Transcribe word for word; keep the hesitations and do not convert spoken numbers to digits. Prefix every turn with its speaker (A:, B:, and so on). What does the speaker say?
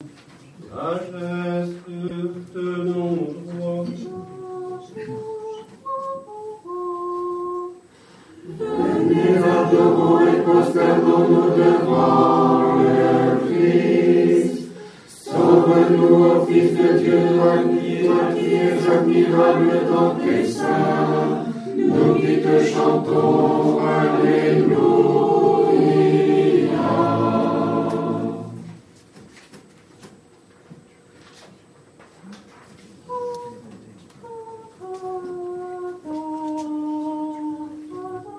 A: Sagesse, tenons-nous droit.
B: Venez, adorons et prosternons-nous devant le Christ. Sauve-nous, ô Fils de Dieu, toi qui, toi qui es admirable dans tes saints, nous qui te chantons, Alléluia.